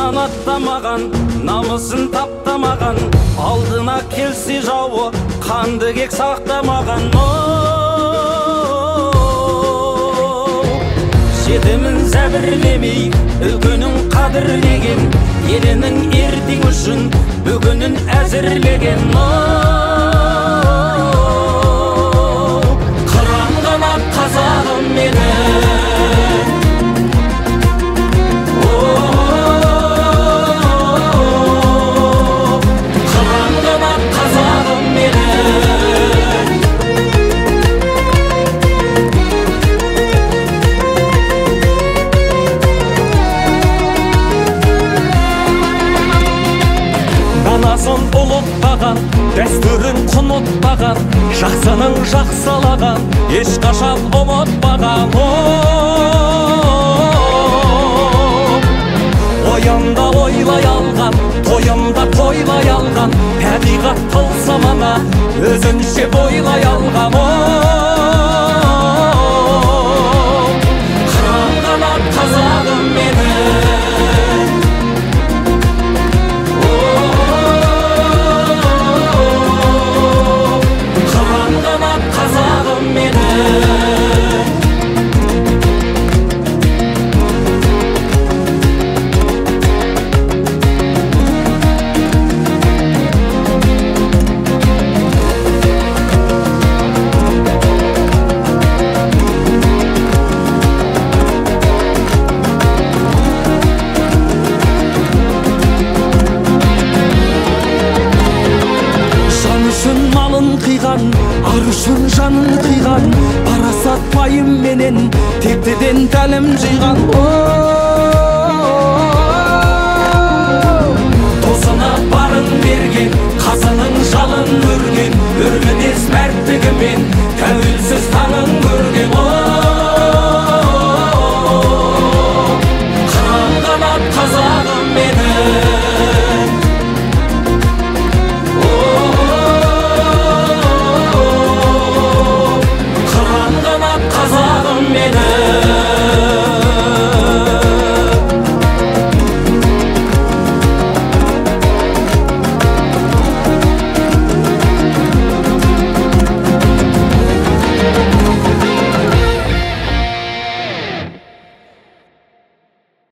артынан аттамаған, намысын таптамаған, алдына келсе жауы қанды кек сақтамаған. Жетімін зәбірлемей, үлкенін қадірлеген, елінің ертең үшін бүгінін әзірлеген. Қыран қанат қазағым менің, ұлытпаған, дәстүрін құнытпаған, жақсының жақсылаған, ешқашан ұмытпаған. Ойымда ойлай алған, тойымда тойлай алған, табиғат тылсымына өзінше бойлай алған. Қыран қанат қазағым менің, ар үшін жанын қиған, парасат пайымменен тектеден тәлім жиған. Досына барын берген, қазының жалын өрген, өрменес мәрттігімен тәуелсіз таңын көрген. Қыран қанат қазағым менің, қазағым менің.